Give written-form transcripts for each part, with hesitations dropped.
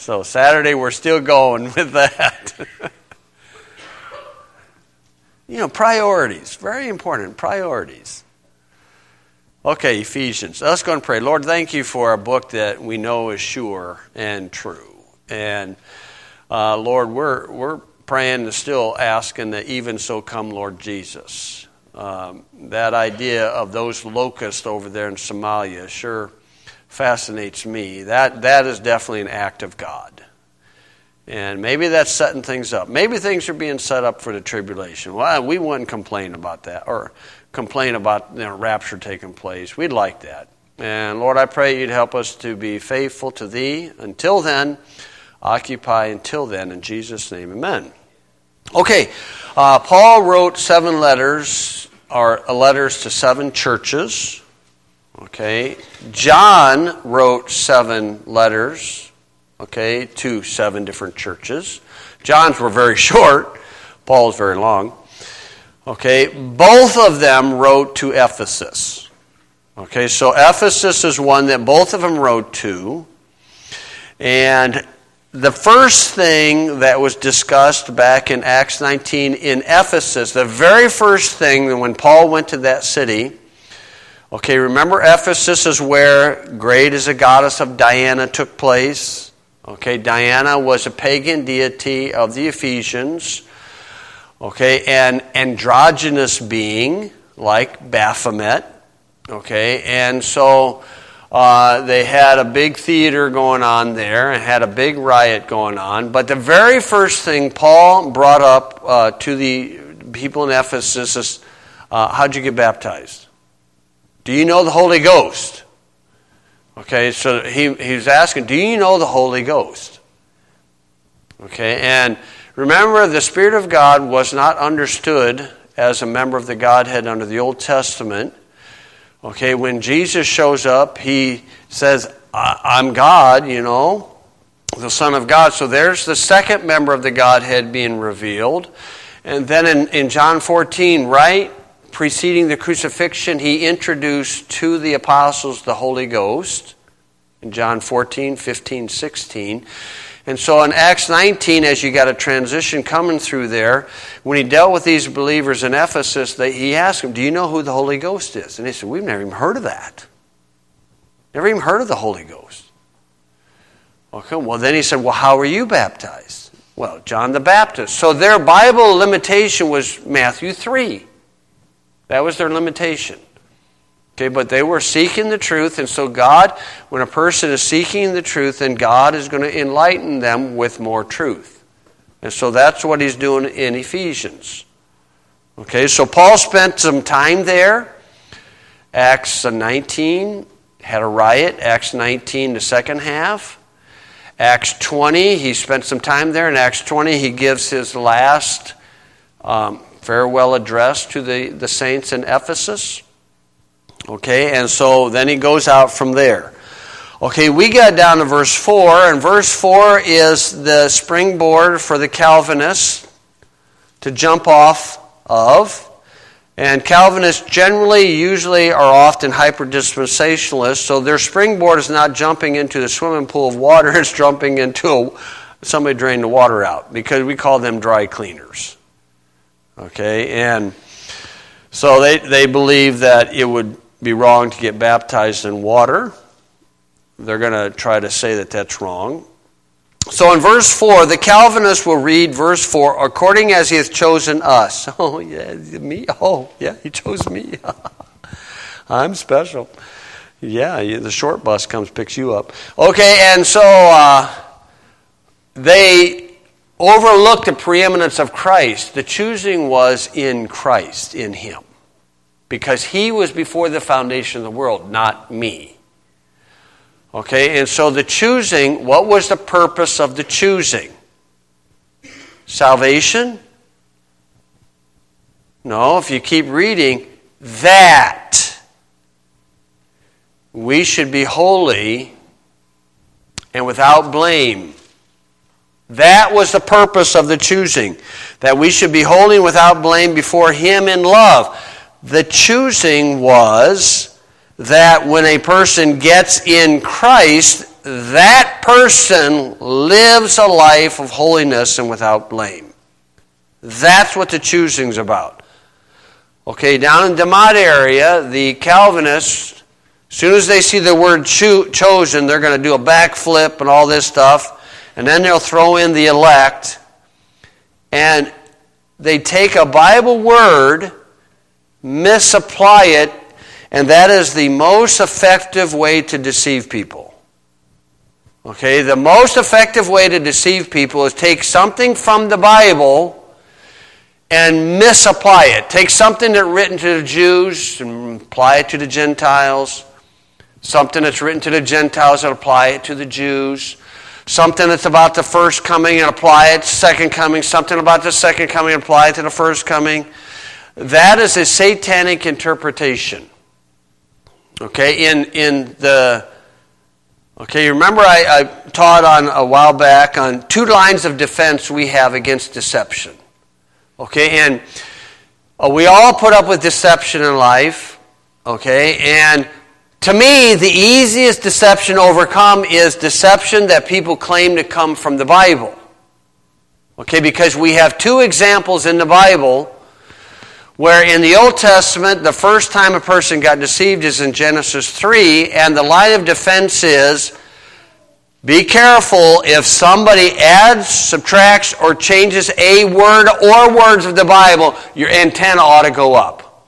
So Saturday we're still going with that. Priorities. Very important. Priorities. Okay, Ephesians. Let's go and pray. Lord, thank you for a book that we know is sure and true. And Lord, we're praying and still asking that even so come Lord Jesus. That idea of those locusts over there in Somalia sure fascinates me. That is definitely an act of God. And maybe that's setting things up. Maybe things are being set up for the tribulation. Well, we wouldn't complain about that or complain about rapture taking place. We'd like that. And Lord, I pray you'd help us to be faithful to thee. Until then, occupy until then. In Jesus' name, amen. Okay, Paul wrote 7 letters, or letters to 7 churches. Okay, John wrote 7 letters, to 7 different churches. John's were very short. Paul's very long. Okay, both of them wrote to Ephesus. Okay, so Ephesus is one that both of them wrote to. And the first thing that was discussed back in Acts 19 in Ephesus, the very first thing when Paul went to that city, remember Ephesus is where Great is a Goddess of Diana took place. Diana was a pagan deity of the Ephesians. An androgynous being like Baphomet. And so they had a big theater going on there and had a big riot going on. But the very first thing Paul brought up to the people in Ephesus is, how'd you get baptized? Do you know the Holy Ghost? So he was asking, do you know the Holy Ghost? And remember, the Spirit of God was not understood as a member of the Godhead under the Old Testament. When Jesus shows up, he says, I'm God, the Son of God. So there's the second member of the Godhead being revealed. And then in John 14, right preceding the crucifixion, he introduced to the apostles the Holy Ghost in John 14, 15, 16. And so in Acts 19, as you got a transition coming through there, when he dealt with these believers in Ephesus, he asked them, do you know who the Holy Ghost is? And they said, we've never even heard of that. Never even heard of the Holy Ghost. Well, then he said, well, how were you baptized? Well, John the Baptist. So their Bible limitation was Matthew 3. That was their limitation. But they were seeking the truth, and so God, when a person is seeking the truth, then God is going to enlighten them with more truth. And so that's what he's doing in Ephesians. So Paul spent some time there. Acts 19 had a riot. Acts 19, the second half. Acts 20, he spent some time there. In Acts 20, he gives his last farewell address to the saints in Ephesus. And so then he goes out from there. We got down to verse 4, and verse 4 is the springboard for the Calvinists to jump off of. And Calvinists usually are often hyper-dispensationalists, so their springboard is not jumping into the swimming pool of water, it's jumping into somebody drained the water out, because we call them dry cleaners. And so they believe that it would be wrong to get baptized in water. They're going to try to say that that's wrong. So in verse 4, the Calvinists will read verse 4, according as he hath chosen us. Oh, yeah, me? Oh, yeah, he chose me. I'm special. Yeah, the short bus comes, picks you up. And so they overlooked the preeminence of Christ. The choosing was in Christ, in him. Because he was before the foundation of the world, not me. And so the choosing, what was the purpose of the choosing? Salvation? No, if you keep reading, that we should be holy and without blame. That was the purpose of the choosing. That we should be holy and without blame before him in love. The choosing was that when a person gets in Christ, that person lives a life of holiness and without blame. That's what the choosing's about. Okay, down in the DeMotte area, the Calvinists, as soon as they see the word chosen, they're going to do a backflip and all this stuff, and then they'll throw in the elect, and they take a Bible word, misapply it, and that is the most effective way to deceive people. Okay, the most effective way to deceive people is take something from the Bible and misapply it. Take something that's written to the Jews and apply it to the Gentiles. Something that's written to the Gentiles and apply it to the Jews. Something that's about the first coming and apply it to the second coming. Something about the second coming and apply it to the first coming. That is a satanic interpretation. Okay, you remember I taught on a while back on 2 lines of defense we have against deception. Okay, and we all put up with deception in life. Okay, and to me, the easiest deception to overcome is deception that people claim to come from the Bible. Okay, because we have 2 examples in the Bible where in the Old Testament, the first time a person got deceived is in Genesis 3, and the line of defense is, be careful if somebody adds, subtracts, or changes a word or words of the Bible, your antenna ought to go up.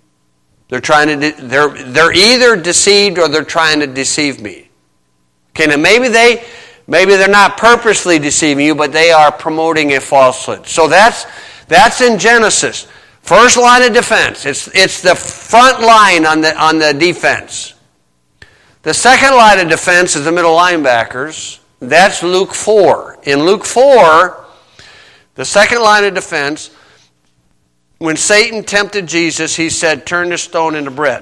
They're either deceived or they're trying to deceive me. Okay, now maybe they're not purposely deceiving you, but they are promoting a falsehood. So that's in Genesis. First line of defense. It's the front line on the defense. The second line of defense is the middle linebackers. That's Luke 4. In Luke 4, the second line of defense, when Satan tempted Jesus, he said, turn this stone into bread.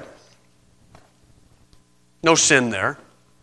No sin there.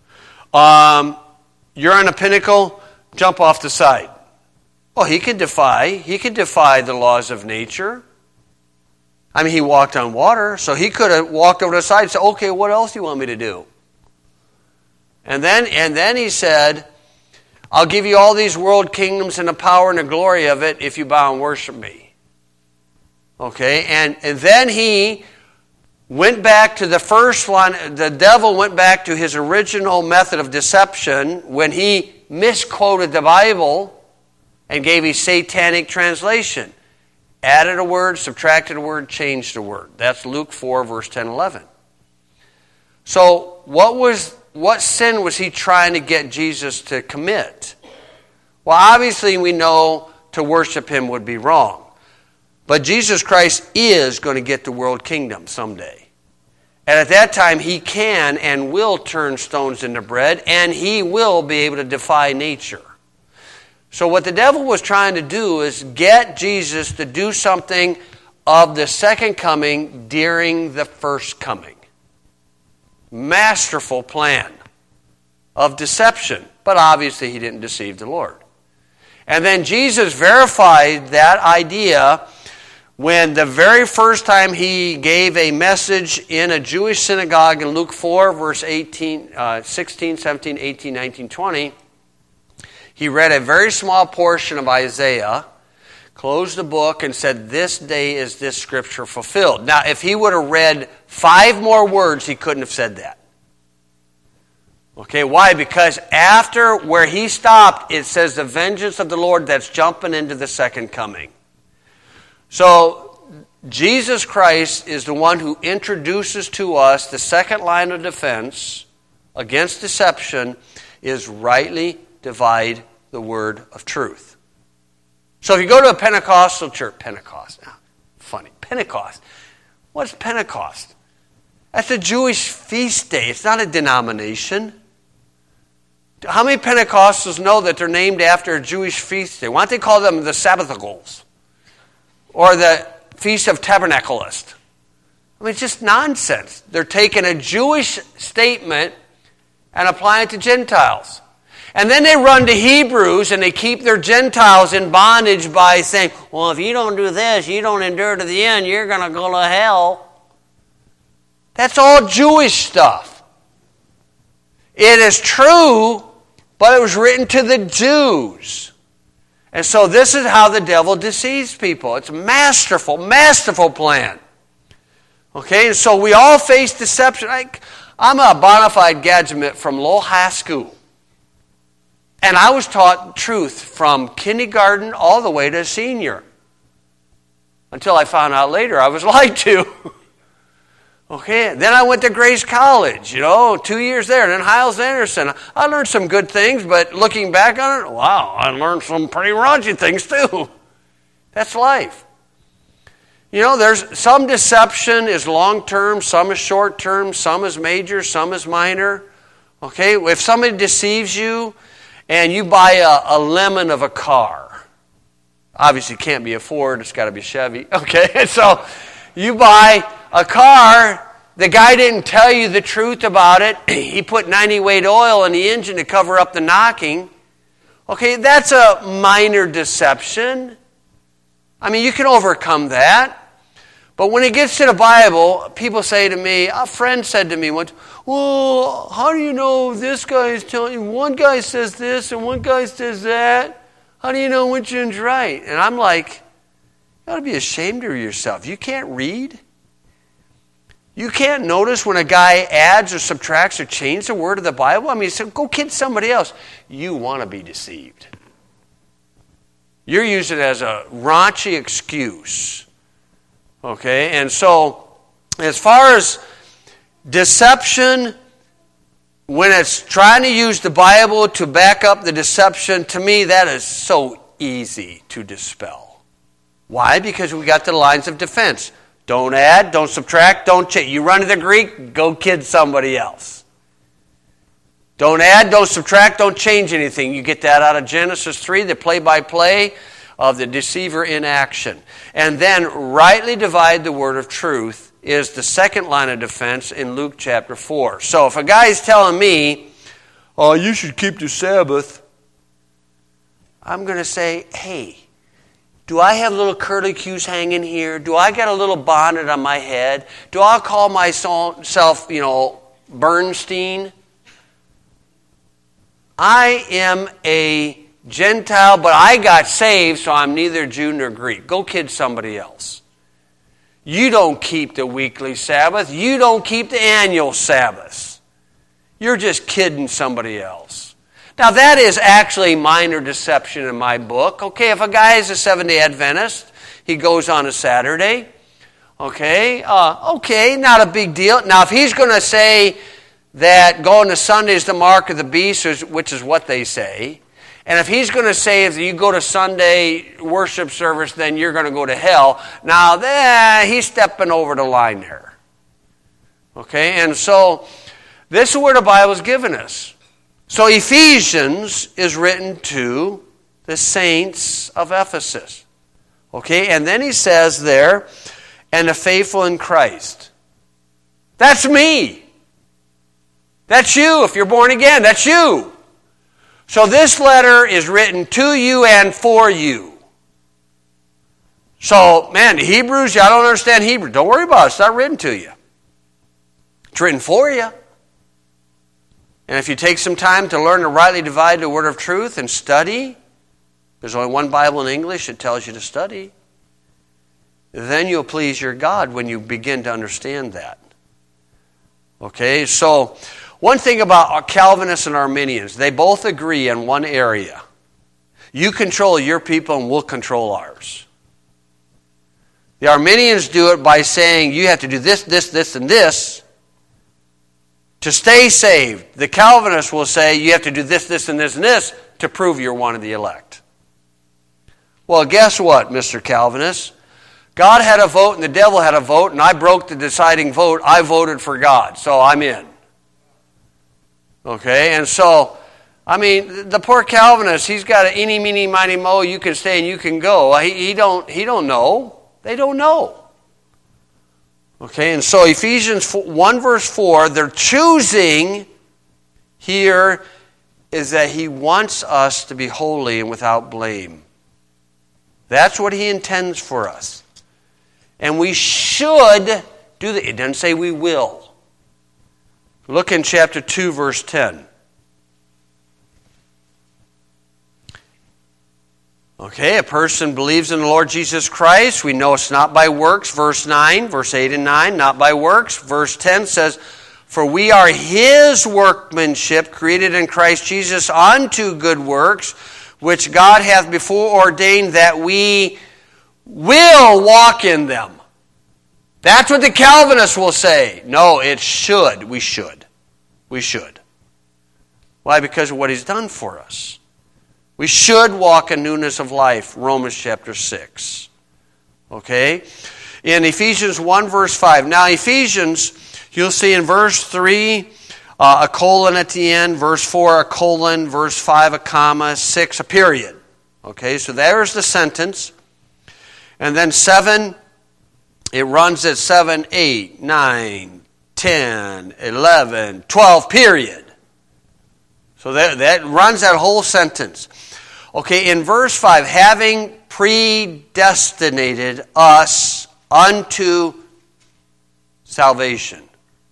You're on a pinnacle, jump off the side. Well, he could defy the laws of nature. I mean, he walked on water, so he could have walked over the side and said, okay, what else do you want me to do? And then he said, I'll give you all these world kingdoms and the power and the glory of it if you bow and worship me. Okay, and then he went back to the first one. The devil went back to his original method of deception when he misquoted the Bible and gave a satanic translation. Added a word, subtracted a word, changed a word. That's Luke 4, verse 10, 11. So what sin was he trying to get Jesus to commit? Well, obviously we know to worship him would be wrong. But Jesus Christ is going to get the world kingdom someday. And at that time he can and will turn stones into bread, and he will be able to defy nature. So what the devil was trying to do is get Jesus to do something of the second coming during the first coming. Masterful plan of deception. But obviously he didn't deceive the Lord. And then Jesus verified that idea when the very first time he gave a message in a Jewish synagogue in Luke 4, verse 16, 17, 18, 19, 20, he read a very small portion of Isaiah, closed the book, and said, this day is this scripture fulfilled. Now, if he would have read 5 more words, he couldn't have said that. Okay, why? Because after where he stopped, it says the vengeance of the Lord, that's jumping into the second coming. So, Jesus Christ is the one who introduces to us the second line of defense against deception is rightly divide the word of truth. So if you go to a Pentecostal church, Pentecost, what's Pentecost? That's a Jewish feast day. It's not a denomination. How many Pentecostals know that they're named after a Jewish feast day? Why don't they call them the Sabbathicals? Or the Feast of Tabernacleists? I mean, it's just nonsense. They're taking a Jewish statement and applying it to Gentiles. And then they run to Hebrews and they keep their Gentiles in bondage by saying, well, if you don't do this, you don't endure to the end, you're going to go to hell. That's all Jewish stuff. It is true, but it was written to the Jews. And so this is how the devil deceives people. It's a masterful, masterful plan. Okay, and so we all face deception. I'm a bona fide graduate from Lowell High School. And I was taught truth from kindergarten all the way to senior. Until I found out later I was lied to. Okay, then I went to Grace College, 2 years there. And then Hyles-Anderson. I learned some good things, but looking back on it, wow, I learned some pretty raunchy things too. That's life. There's some deception is long-term, some is short-term, some is major, some is minor. Okay, if somebody deceives you and you buy a lemon of a car, obviously it can't be a Ford, it's got to be Chevy. Okay, so you buy a car, the guy didn't tell you the truth about it. He put 90 weight oil in the engine to cover up the knocking. Okay, that's a minor deception. I mean, you can overcome that. But when it gets to the Bible, people say to me, a friend said to me once, well, how do you know this guy is telling you? One guy says this and one guy says that. How do you know which one's right? And I'm like, you ought to be ashamed of yourself. You can't read? You can't notice when a guy adds or subtracts or changes a word of the Bible? I mean, so go kid somebody else. You want to be deceived. You're using it as a raunchy excuse. Okay, and so as far as deception, when it's trying to use the Bible to back up the deception, to me that is so easy to dispel. Why? Because we got the lines of defense. Don't add, don't subtract, don't change. You run to the Greek, go kid somebody else. Don't add, don't subtract, don't change anything. You get that out of Genesis 3, the play-by-play of the deceiver in action. And then rightly divide the word of truth is the second line of defense in Luke chapter 4. So if a guy's telling me, oh, you should keep the Sabbath, I'm going to say, hey, do I have little curlicues hanging here? Do I got a little bonnet on my head? Do I call myself, Bernstein? I am a Gentile, but I got saved, so I'm neither Jew nor Greek. Go kid somebody else. You don't keep the weekly Sabbath. You don't keep the annual Sabbaths. You're just kidding somebody else. Now, that is actually minor deception in my book. Okay, if a guy is a Seventh-day Adventist, he goes on a Saturday. Okay, not a big deal. Now, if he's going to say that going to Sunday is the mark of the beast, which is what they say, and if he's going to say if you go to Sunday worship service, then you're going to go to hell, now he's stepping over the line there. Okay, and so this is where the Bible's given us. So Ephesians is written to the saints of Ephesus. Okay, and then he says there, and the faithful in Christ. That's me. That's you. If you're born again, that's you. So this letter is written to you and for you. So, man, the Hebrews, y'all don't understand Hebrew. Don't worry about it. It's not written to you. It's written for you. And if you take some time to learn to rightly divide the word of truth and study, there's only one Bible in English that tells you to study, then you'll please your God when you begin to understand that. Okay, so one thing about Calvinists and Arminians, they both agree in one area. You control your people and we'll control ours. The Arminians do it by saying you have to do this, this, this, and this to stay saved. The Calvinists will say you have to do this, this, and this, and this to prove you're one of the elect. Well, guess what, Mr. Calvinist? God had a vote and the devil had a vote, and I broke the deciding vote. I voted for God, so I'm in. Okay, and so, I mean, the poor Calvinist, he's got an eeny, meeny, miny, mo, you can stay and you can go. He don't know. They don't know. Okay, and so Ephesians 1 verse 4, they're choosing here is that he wants us to be holy and without blame. That's what he intends for us. And we should do that. It doesn't say we will. Look in chapter 2, verse 10. Okay, a person believes in the Lord Jesus Christ. We know it's not by works. Verse 9, verse 8 and 9, not by works. Verse 10 says, for we are His workmanship, created in Christ Jesus unto good works, which God hath before ordained that we will walk in them. That's what the Calvinists will say. No, it should. We should. We should. Why? Because of what He's done for us. We should walk in newness of life. Romans chapter 6. Okay? In Ephesians 1 verse 5. Now Ephesians, you'll see in verse 3, a colon at the end. Verse 4, a colon. Verse 5, a comma. 6, a period. Okay? So there's the sentence. And then 7, it runs at 7, 8, 9, 10, 11, 12, period. So that runs that whole sentence. Okay, in verse 5, having predestinated us unto salvation,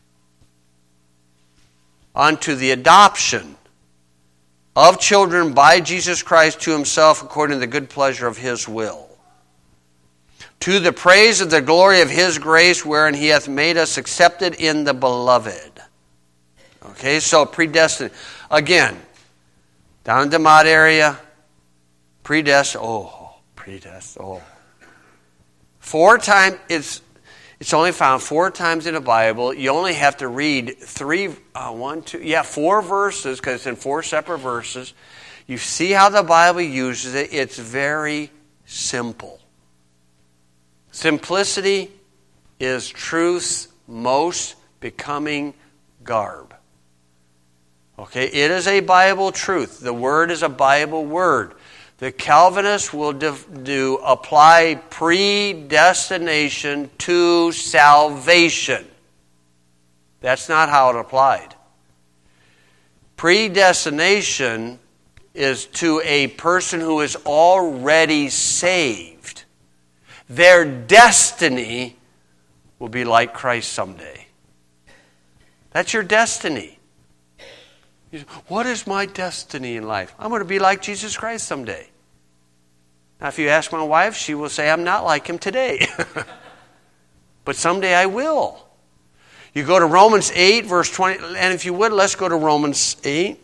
unto the adoption of children by Jesus Christ to Himself according to the good pleasure of His will, to the praise of the glory of His grace wherein He hath made us accepted in the Beloved. Okay, so predestined. Again, down in the Mott area, predestined. Four times, it's only found 4 times in the Bible. You only have to read 4 verses, because it's in 4 separate verses. You see how the Bible uses it. It's very simple. Simplicity is truth's most becoming garb. Okay, it is a Bible truth. The Word is a Bible word. The Calvinists will apply predestination to salvation. That's not how it applied. Predestination is to a person who is already saved. Their destiny will be like Christ someday. That's your destiny. What is my destiny in life? I'm going to be like Jesus Christ someday. Now, if you ask my wife, she will say, I'm not like Him today. But someday I will. You go to Romans 8, verse 20, and if you would, let's go to Romans 8.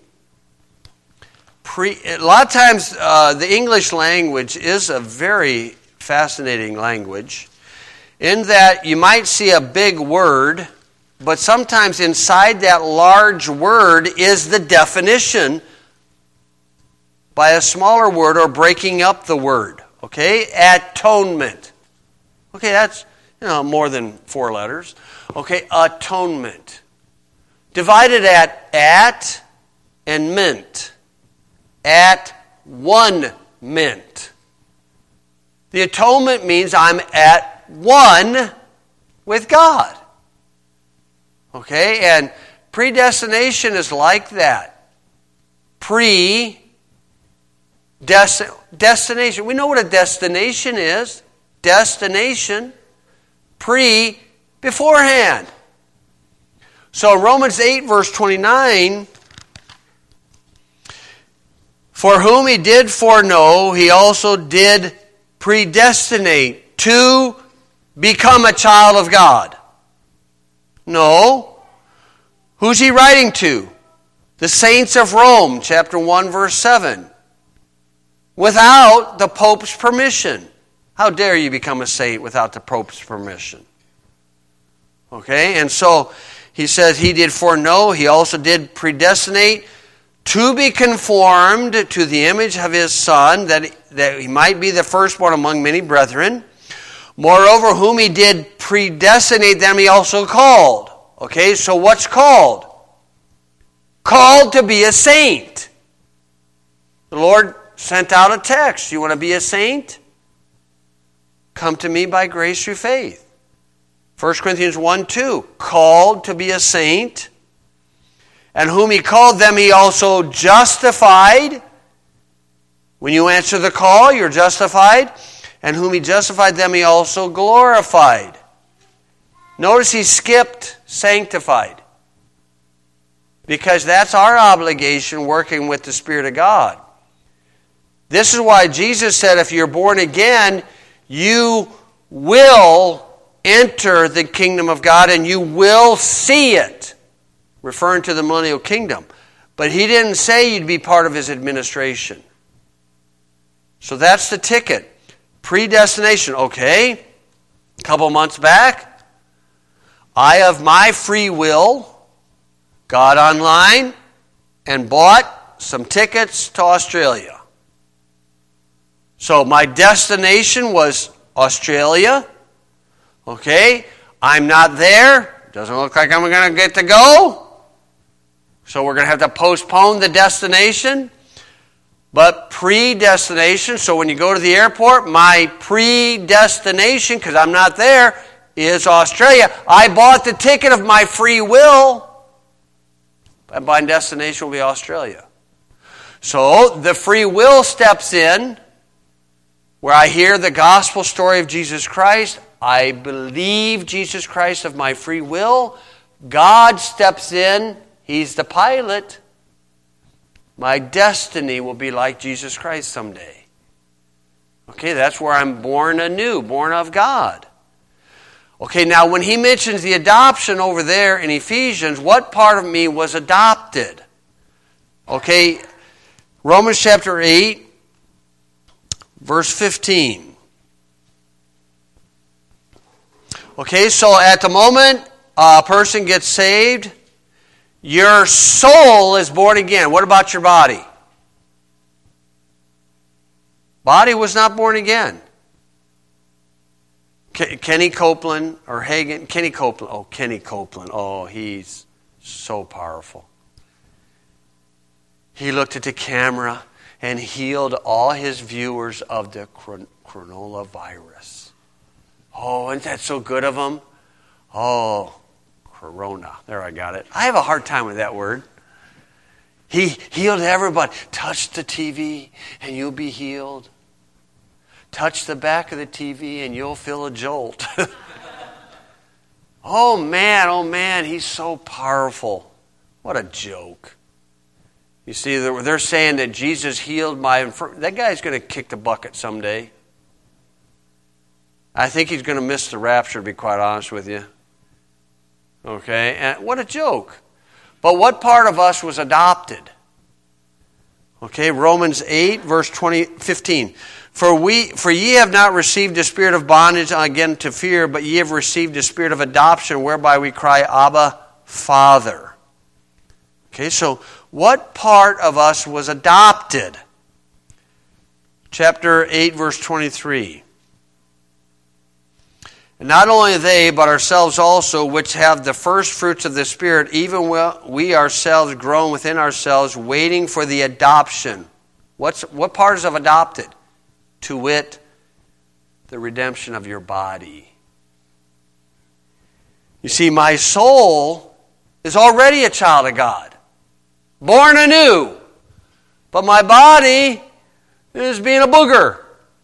A lot of times, the English language is a very fascinating language, in that you might see a big word, but sometimes inside that large word is the definition by a smaller word or breaking up the word. Okay? Atonement. Okay, that's more than 4 letters. Okay, atonement. Divided at and ment. At one ment. The atonement means I'm at one with God. Okay, and predestination is like that. Destination. We know what a destination is. Destination. Beforehand. So Romans 8 verse 29, for whom He did foreknow, He also did predestinate to become a child of God. No. Who's He writing to? The saints of Rome, chapter 1, verse 7. Without the Pope's permission. How dare you become a saint without the Pope's permission? Okay, and so he says He did foreknow, He also did predestinate to be conformed to the image of His Son, that He might be the firstborn among many brethren. Moreover, whom He did predestinate, them He also called. Okay, so what's called? Called to be a saint. The Lord sent out a text. You want to be a saint? Come to me by grace through faith. 1 Corinthians 1:2, called to be a saint. And whom He called, them He also justified. When you answer the call, you're justified. And whom He justified, them He also glorified. Notice He skipped sanctified. because that's our obligation working with the Spirit of God. This is why Jesus said if you're born again, you will enter the kingdom of God and you will see it, referring to the millennial kingdom. But he didn't say you'd be part of his administration. So that's the ticket. Predestination. Okay, a couple months back, I of my free will got online and bought some tickets to Australia. So my destination was Australia. Okay, I'm not there. Doesn't look like I'm going to get to go. So we're going to have to postpone the destination. But predestination, so when you go to the airport, my predestination, because I'm not there, is Australia. I bought the ticket of my free will. And my destination will be Australia. So the free will steps in, where I hear the gospel story of Jesus Christ. I believe Jesus Christ of my free will. God steps in. He's the pilot. My destiny will be like Jesus Christ someday. Okay, that's where I'm born anew, born of God. Okay, now when he mentions the adoption over there in Ephesians, what part of me was adopted? Okay, Romans chapter 8, verse 15. Okay, so at the moment a person gets saved, your soul is born again. What about your body? Body was not born again. Kenny Copeland or Hagen, Kenny Copeland. Oh, he's so powerful. He looked at the camera and healed all his viewers of the coronavirus. Oh, isn't that so good of him? Oh, corona. There, I got it. I have a hard time with that word. He healed everybody. Touch the TV and you'll be healed. Touch the back of the TV and you'll feel a jolt. Oh man, he's so powerful. What a joke. You see, they're saying that Jesus healed my infirmity. That guy's going to kick the bucket someday. I think he's going to miss the rapture, to be quite honest with you. Okay, and what a joke. But what part of us was adopted? Okay, Romans 8, verse 15. For ye have not received the spirit of bondage again to fear, but ye have received the spirit of adoption, whereby we cry, Abba, Father. Okay, so what part of us was adopted? Chapter 8, verse 23. And not only they, but ourselves also, which have the first fruits of the Spirit, even we ourselves grown within ourselves, waiting for the adoption. What part is of adopted? To wit, the redemption of your body. You see, my soul is already a child of God, born anew. But my body is being a booger.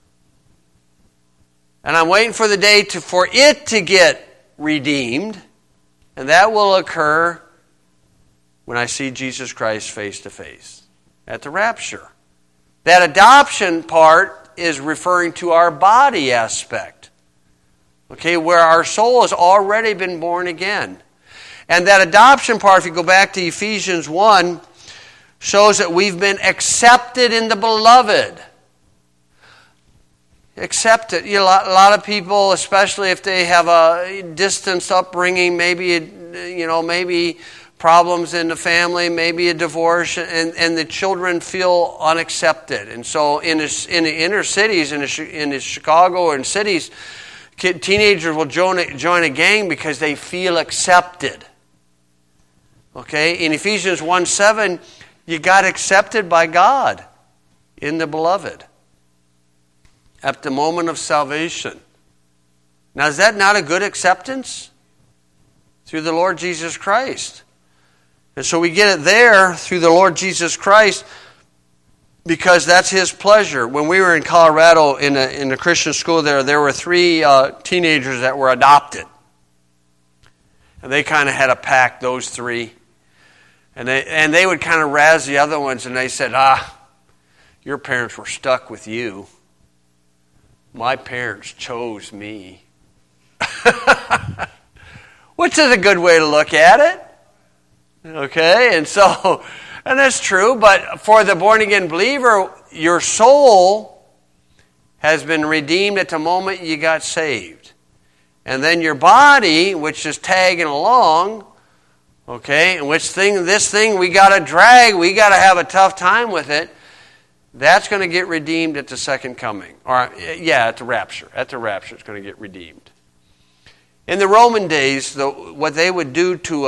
And I'm waiting for the day for it to get redeemed. And that will occur when I see Jesus Christ face to face at the rapture. That adoption part is referring to our body aspect. Okay, where our soul has already been born again. And that adoption part, if you go back to Ephesians 1, shows that we've been accepted in the beloved. Accepted. You know, a lot of people, especially if they have a distanced upbringing, maybe problems in the family, maybe a divorce, and the children feel unaccepted. And so in the inner cities, in the Chicago and cities, teenagers will join a gang because they feel accepted. Okay? In Ephesians 1:7, you got accepted by God in the beloved at the moment of salvation. Now, is that not a good acceptance? Through the Lord Jesus Christ. And so we get it there through the Lord Jesus Christ because that's His pleasure. When we were in Colorado in the Christian school there were 3 teenagers that were adopted. And they kind of had a pact, those 3. And they would kind of razz the other ones, and they said, your parents were stuck with you. My parents chose me. Which is a good way to look at it. Okay, and that's true, but for the born-again believer, your soul has been redeemed at the moment you got saved. And then your body, which is tagging along, okay, and this thing we got to drag, we got to have a tough time with it, that's going to get redeemed at the second coming. Or, at the rapture. At the rapture, it's going to get redeemed. In the Roman days, what they would do to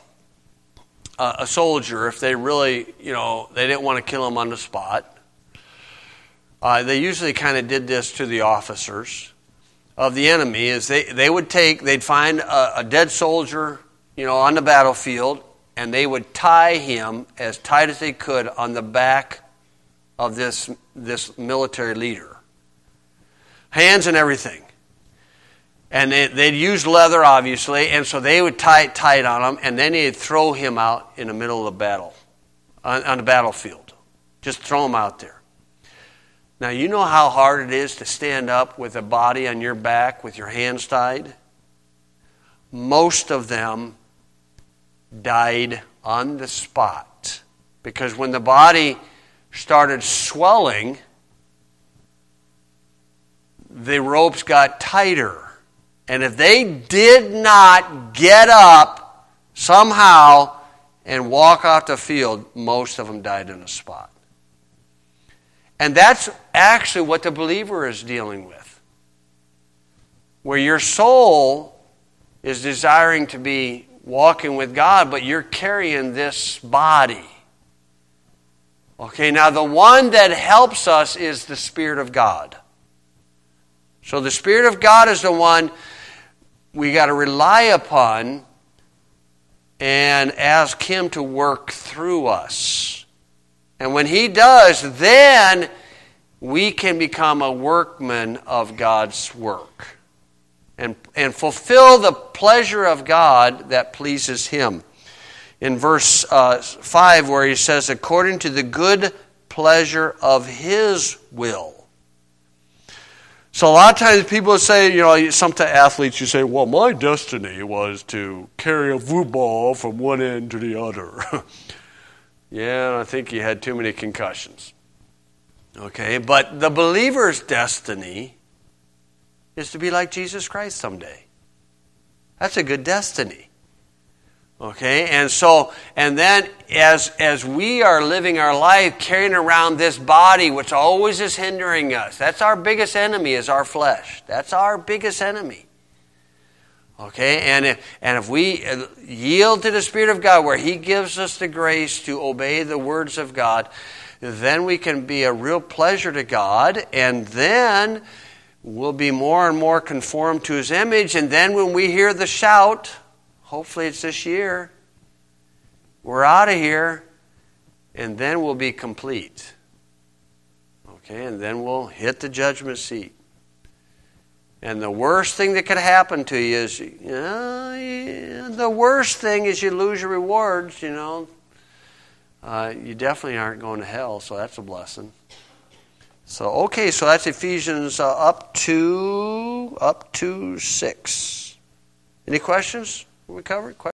a soldier, if they really, they didn't want to kill him on the spot, they usually kind of did this to the officers of the enemy, is they'd find a dead soldier, on the battlefield, and they would tie him as tight as they could on the back of this military leader. Hands and everything. And they'd use leather, obviously, and so they would tie it tight on him, and then they'd throw him out in the middle of the battle, on the battlefield. Just throw him out there. Now, you know how hard it is to stand up with a body on your back with your hands tied? Most of them died on the spot. Because when the body started swelling, the ropes got tighter. And if they did not get up somehow and walk off the field, most of them died on the spot. And that's actually what the believer is dealing with. Where your soul is desiring to be walking with God, but you're carrying this body. Okay, now the one that helps us is the Spirit of God. So the Spirit of God is the one we got to rely upon and ask Him to work through us. And when He does, then we can become a workman of God's work and fulfill the pleasure of God that pleases Him. In verse 5, where He says, according to the good pleasure of His will. So a lot of times people say, some athletes, you say, well, my destiny was to carry a football from one end to the other. Yeah, I think you had too many concussions. Okay, but the believer's destiny is to be like Jesus Christ someday. That's a good destiny. Okay, and then as we are living our life carrying around this body, which always is hindering us, that's our biggest enemy, is our flesh. That's our biggest enemy. Okay, and if we yield to the Spirit of God, where He gives us the grace to obey the words of God, then we can be a real pleasure to God, and then we'll be more and more conformed to His image, and then when we hear the shout, hopefully it's this year, we're out of here, and then we'll be complete. Okay, and then we'll hit the judgment seat. And the worst thing that could happen to you is, the worst thing is you lose your rewards, You definitely aren't going to hell, so that's a blessing. So that's Ephesians up to 6. Any questions? We covered?